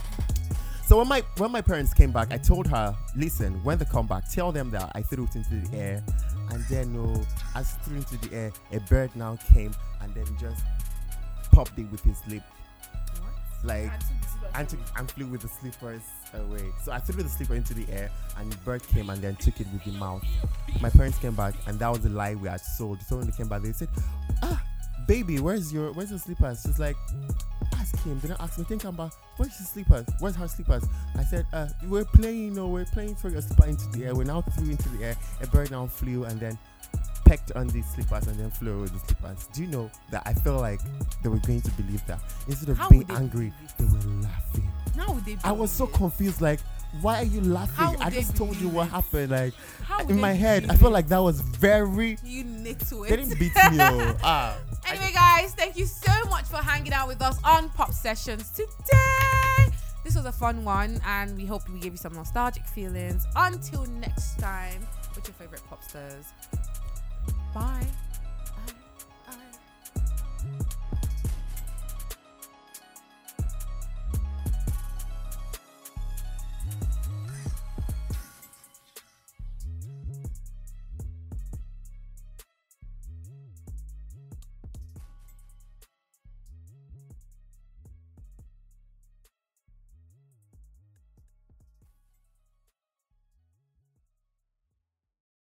So when my when my parents came back, I told her, listen, when they come back, tell them that I threw it into the air, and then no, as I threw it into the air, a bird now came and then just popped it with his lip, like and took and flew with the slippers away. So I threw the slipper into the air, and the bird came and then took it with the mouth. My parents came back, and that was the lie we had sold. So when they came back, they said, ah, baby, where's your where's your slippers? She's like, ask him. They don't ask me. Think about where's your slippers? Where's her slippers? I said, uh, we're playing, no, we're playing for your slipper into the air. We now threw into the air. A bird now flew and then pecked on the slippers and then flew over the slippers. Do you know that I felt like they were going to believe that? Instead of How being would they angry, believe they were laughing. How would they I was so believe it? confused. Like, why are you How laughing? would I they just told you believe what it? happened. Like, How would in they my head, I believe felt it? like that was very. You knit to They it. didn't beat me. Oh. Ah. Anyway, guys, thank you so much for hanging out with us on Pop Sessions today. This was a fun one, and we hope we gave you some nostalgic feelings. Until next time, what's your favorite pop stars?